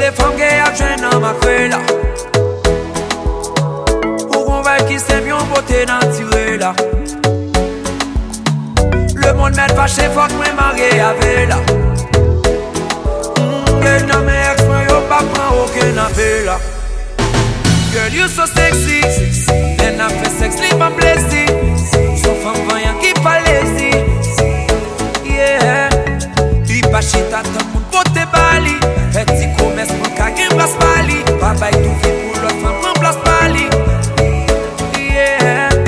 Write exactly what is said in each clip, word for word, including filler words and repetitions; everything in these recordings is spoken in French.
les femmes qui a jeune dans ma crée là. Pour qu'on va qui s'aime bien beauté naturelle là. Le monde m'aide fâché, faut que moi marié avec là. Girl, dans mes ex, moi yo pas prend aucun appel là. Girl, you so sexy. Then I feel sex, leave my blessing. So femme voyant qui pas lazy. Yeah. Li pas chita, tout le monde pote bali. Petit commerce, mon kage brasse pali. Papa tout fait pour l'autre femme, prend place pali. Yeah.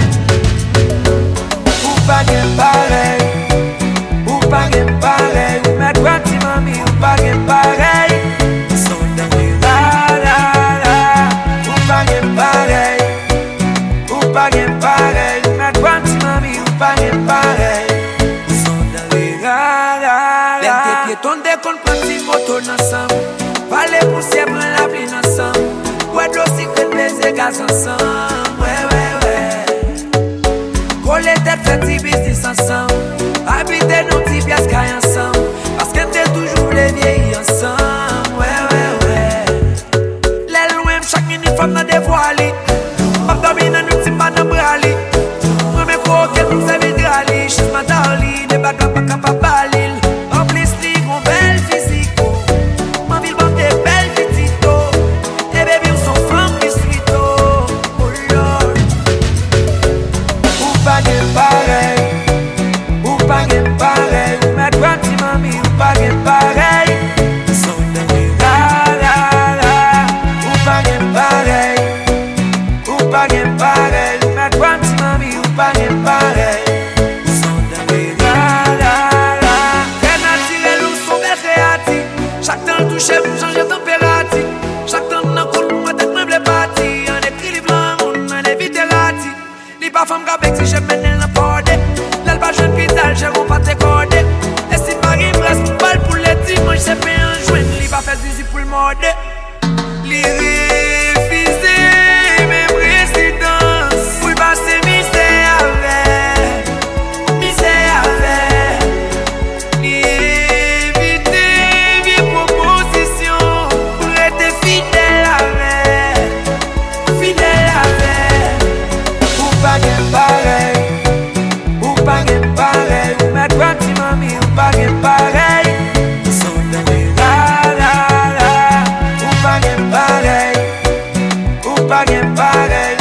Ou pas gen pareil. Ou pas gen pareil. Ou mettre parti mami, ou pas gen pareil. Son dans les la la la. Ou pas gen pareil. Ou pas gen pareil. Ou mettre parti mami, ou pas gen pareil. Son dans les la la la. L'un des piétons dès qu'on prend si moto ensemble. Parler poussière, prend la pluie ensemble. Ouais, d'où secret baiser gaz ensemble. Ouais, ouais, ouais. Coller tête, faire petit business ensemble. Habiter nos petits pièces ensemble. Parce que t'es toujours les vieilles ensemble. Ouais, ouais, ouais. Les loin, chaque uniforme dans des voiles. Ma domine dans nous, c'est pas dans brali. Moi, mes coquettes, nous savons drali. She's my darling, des bagues pas capables balil. En plus, les gros belles physiques. Ma ville, bande des belles petites. Et baby, on s'en femme, qui suit. Oh Lord. Ou pas de pareil. Ou pas de pareil. Ou mettre parti, mami, ou pas de pareil. Son dans les la la la. Ou pas de pareil. Ou pas de pareil. Ou mettre parti, mami, ou pas de pareil. Son dans les la la la. Très naturel ou son bel créatif. Chaque temps touché pour changer température. Chaque temps dans le compte pour moi d'être même les parties. On écrit les blancs, on évite les ratis. Li pas femme qu'avec si je mène elle n'a pas de. L'elle pas jeune pital, j'ai pas tes cordes. Et si Paris presse pour balle pour les dimanches, c'est bien un joint. Li pas fait zizi pour le mode. Li refusé même résidence. Pour passer misère avec. Misère avec. Li éviter vie proposition. Pour être fidèle avec. Fidèle avec. Ou pas gen pareil. Ou pas gen pareil. Ou mettre parti mami, ou pas gen pareil. Son dans les la la la. Ou pas gen pareil. Ou pas gen pareil.